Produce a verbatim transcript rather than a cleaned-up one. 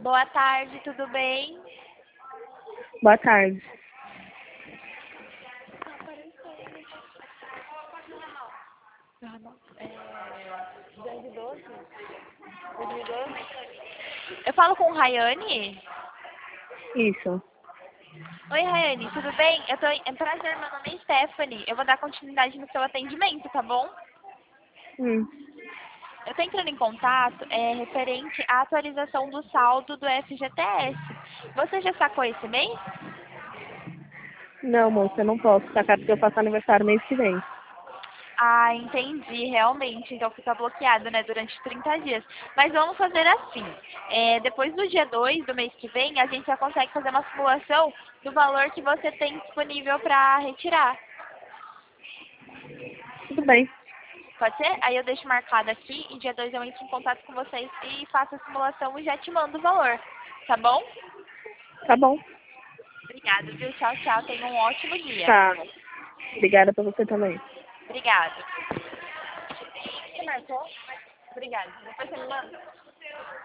Boa tarde, tudo bem? Boa tarde. Ah, não. É... dois mil e doze? dois mil e doze? Eu falo com Rayane? Isso. Oi, Rayane, tudo bem? Eu tô... É um prazer, meu nome é Stephanie. Eu vou dar continuidade no seu atendimento, tá bom? Hum. Eu tô entrando em contato é, referente à atualização do saldo do F G T S. Você já sacou esse mês? Não, moça, eu não posso sacar porque eu faço aniversário mês que vem. Ah, entendi, realmente. Então fica bloqueado, né, durante trinta dias. Mas vamos fazer assim. É, depois do dia dois do mês que vem, a gente já consegue fazer uma simulação do valor que você tem disponível para retirar. Tudo bem. Pode ser? Aí eu deixo marcado aqui e dia dois eu entro em contato com vocês e faço a simulação e já te mando o valor. Tá bom? Tá bom. Obrigada, viu? Tchau, tchau. Tenha um ótimo dia. Tá. Obrigada pra você também. Obrigada. Você marcou? Obrigada. Depois você me manda.